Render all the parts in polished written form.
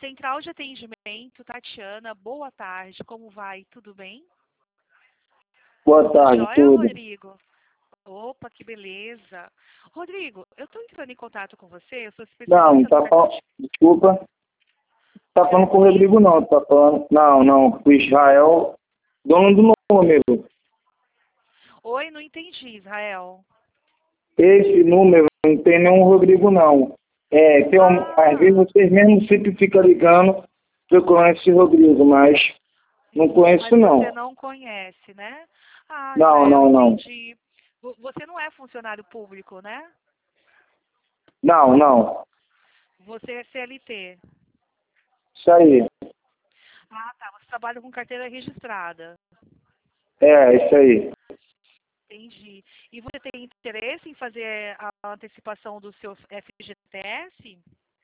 Central de Atendimento, Tatiana, boa tarde, como vai? Tudo bem? Boa tarde, Joia, tudo. Rodrigo? Opa, que beleza. Rodrigo, eu estou entrando em contato com você, eu sou Não, especialista no tá cartão falando. Desculpa. Tá falando com o Oi? Rodrigo, não. Tá falando. Não. O Israel, dono do número. Oi, não entendi, Israel. Esse número não tem nenhum Rodrigo, não. Às vezes Ah, vocês mesmo sempre ficam ligando procurando esse Rodrigo, mas não conheço, mas você não. não conhece, né? Ah, Não, Israel, não, não. entendi. Você não é funcionário público, né? Não, não. Você é CLT. Isso aí. Ah, tá. Você trabalha com carteira registrada. Isso aí. Entendi. E você tem interesse em fazer a antecipação do seu FGTS?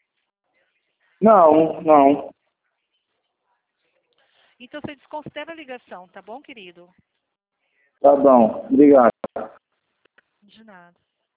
Não, não. Então você desconsidera a ligação, tá bom, querido? Tá bom. Obrigado. De nada.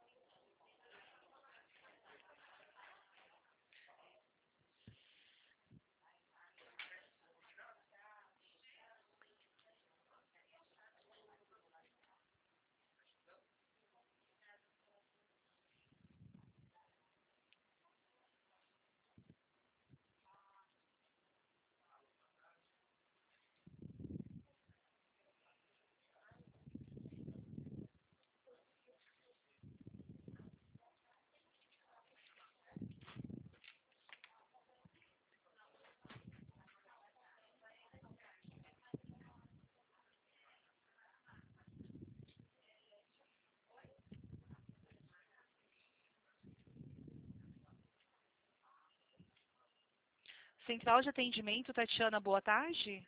Central de Atendimento, Tatiana, boa tarde.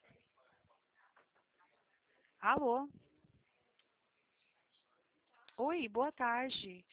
Alô? Oi, boa tarde.